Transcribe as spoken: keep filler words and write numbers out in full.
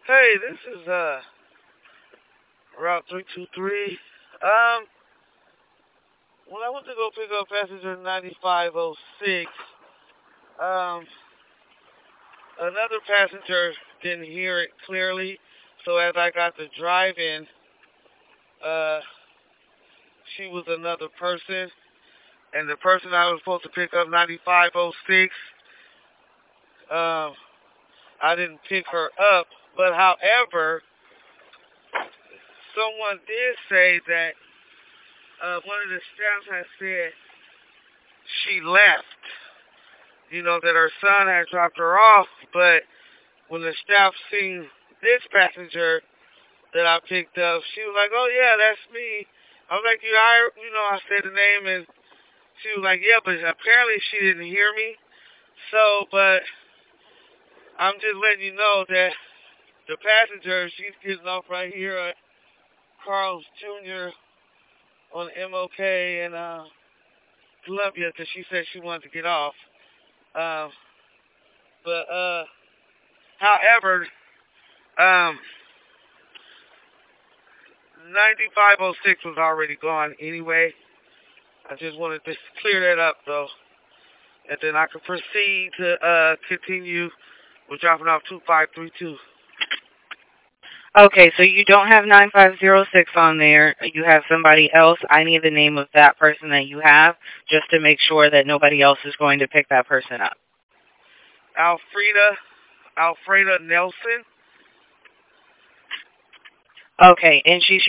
Hey, this is uh Route three two three. Um, when I went to go pick up passenger ninety-five oh six, um, another passenger didn't hear it clearly. So as I got to driving, uh, she was another person, and the person I was supposed to pick up ninety-five oh six, um, I didn't pick her up. But however, someone did say that uh, one of the staff had said she left. You know, that her son had dropped her off, but when the staff seen this passenger that I picked up, she was like, "Oh yeah, that's me." I was like, "You, I, you know," I said the name, and she was like, "Yeah," but apparently she didn't hear me. So, but I'm just letting you know that the passenger, she's getting off right here at Carl's Junior on M O K and uh, Columbia, because she said she wanted to get off. Um, but uh, however, um, ninety-five oh six was already gone anyway. I just wanted to clear that up, though. And then I can proceed to uh, continue with dropping off two five three two. Okay, so you don't have nine five zero six on there. You have somebody else. I need the name of that person that you have just to make sure that nobody else is going to pick that person up. Alfreda, Alfreda Nelson. Okay, and she